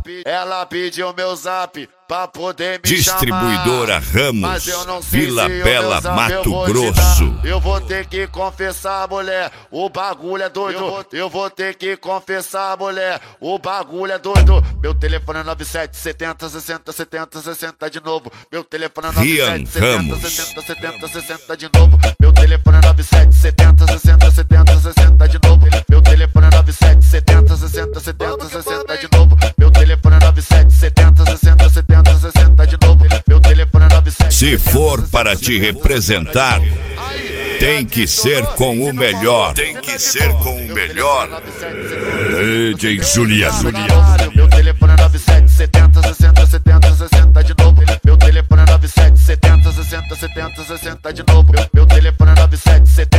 ela pediu meu zap pra poder me Distribuidora chamar. Ramos, Mas eu não sei Vila se Bela, o meu zap Mato eu vou te Grosso. dar. Eu vou ter que confessar, mulher, o bagulho é doido. Eu vou ter que confessar, mulher, o bagulho é doido. Meu telefone é 97 70 60 70 60 de novo. Meu telefone é 97 70 60 70 60 de novo. Meu telefone é 97 70 60 70 60 de novo. Meu telefone é 97 70 60 70 60 de novo. Meu telefone é 97 70 60 70 60 de novo. Meu telefone é 97. Se for para te representar, tem que ser com o melhor. Tem que ser com o melhor. DJ Juliano. Meu telefone é 97 70 60 70 60 de novo. Meu telefone é 97 70 60 70 60 de novo. Meu telefone é 97 70